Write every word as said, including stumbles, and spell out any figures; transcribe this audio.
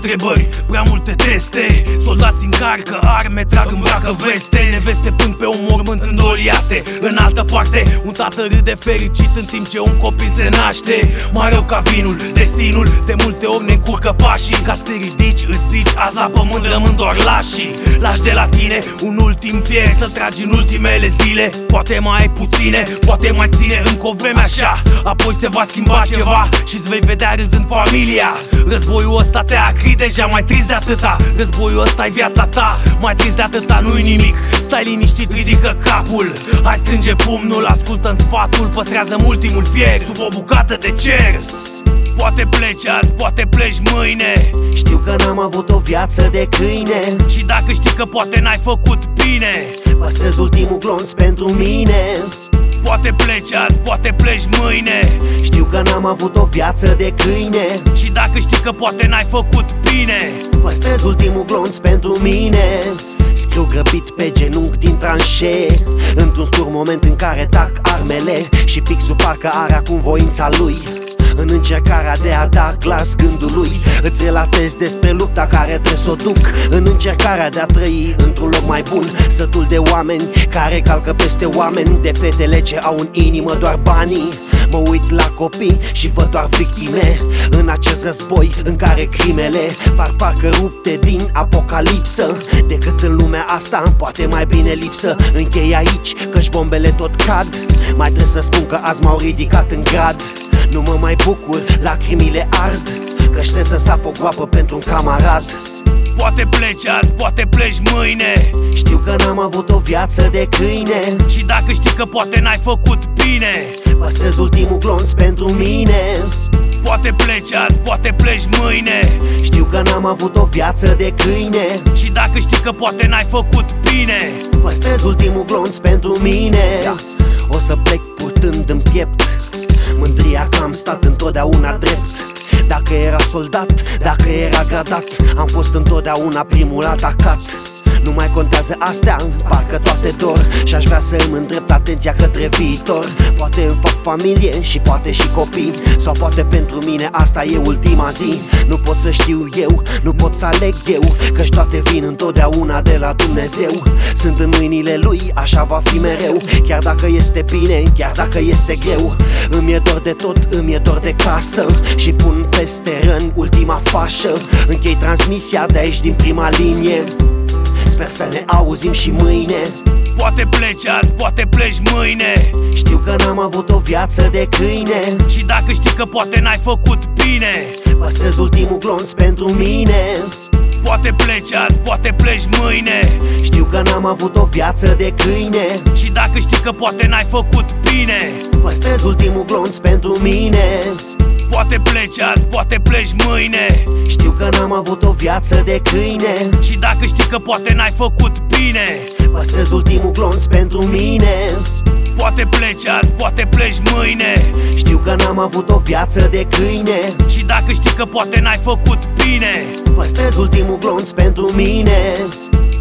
întrebări, prea multe teste. Soldați încarcă arme, trag, îmbracă veste. Neveste până pe un mormânt îndoliate. În altă parte, un tată râde fericit în timp ce un copil se naște. Mai rău ca vinul, destinul de multe ori ne încurcă pașii. Ca să te ridici, îți zici, azi la pământ rămân doar lașii. Lași de la tine un ultim fier să tragi în ultimele zile. Poate mai ai puține, poate mai ține încă o vreme așa. Apoi se va schimba ceva și-ți vei vedea râzând familia. Războiul ăsta te acri deja, mai trist de atâta. Războiul ăsta e viața ta, mai trist de atâta, nu-i nimic. Stai liniștit, ridică capul. Hai strânge pumnul, ascultă-n sfatul. Păstrează-mi ultimul fier sub o bucată de cer. Poate pleci azi, poate pleci mâine. Știu că n-am avut o viață de câine. Și dacă știi că poate n-ai făcut bine, păstrez ultimul glonț pentru mine. Poate pleci azi, poate pleci mâine. Știu că n-am avut o viață de câine. Și dacă știi că poate n-ai făcut bine, păstrez ultimul glonț pentru mine. Scriu grăbit pe genunchi din tranșee, într-un scurt moment în care tac armele. Și pixul parcă are acum voința lui, în încercarea de a da glas gândului. Îți relatez despre lupta care trebuie să o duc, în încercarea de a trăi într-un loc mai bun. Sătul de oameni care calcă peste oameni, de fetele ce au în inimă doar banii. Mă uit la copii și văd doar victime în acest război în care crimele par parcă rupte din apocalipsă. Decât în lumea asta, poate mai bine lipsă. Închei aici, căci bombele tot cad. Mai trebuie să spun că azi m-au ridicat în grad. Nu mă mai bucur, lacrimile ard, că știu să sap o groapă pentru un camarad. Poate pleci azi, poate pleci mâine. Știu că n-am avut o viață de câine. Și dacă știi că poate n-ai făcut bine, păstrez ultimul glonț pentru mine. Poate pleci azi, poate pleci mâine. Știu că n-am avut o viață de câine. Și dacă știi că poate n-ai făcut bine, păstrez ultimul glonț pentru mine. O să plec purtând în piept mândria că am stat întotdeauna drept. Dacă era soldat, dacă era gradat, am fost întotdeauna primul atacat. Nu mai contează astea, parcă toate dor. Și-aș vrea să îmi îndrept atenția către viitor. Poate îmi fac familie și poate și copii, sau poate pentru mine asta e ultima zi. Nu pot să știu eu, nu pot să aleg eu, căci toate vin întotdeauna de la Dumnezeu. Sunt în mâinile Lui, așa va fi mereu. Chiar dacă este bine, chiar dacă este greu. Îmi e dor de tot, îmi e dor de casă, și pun peste răni ultima fașă. Închei transmisia de aici din prima linie. Sper să ne auzim și mâine. Poate pleci azi, poate pleci mâine. Știu că n-am avut o viață de câine. Și dacă știi că poate n-ai făcut bine, păstrez ultimul glonț pentru mine. Poate pleci azi, poate pleci mâine. Știu că n-am avut o viață de câine. Și dacă știi că poate n-ai făcut bine, păstrez ultimul glonț pentru mine. Poate pleci azi, poate pleci mâine. Știu că n-am avut o viață de câine. Și dacă știi că poate n-ai făcut bine, păstrez ultimul glonț pentru mine. Poate pleci azi, poate pleci mâine. Știu că n-am avut o viață de câine. Și dacă știi că poate n-ai făcut bine, păstrez ultimul glonț pentru mine.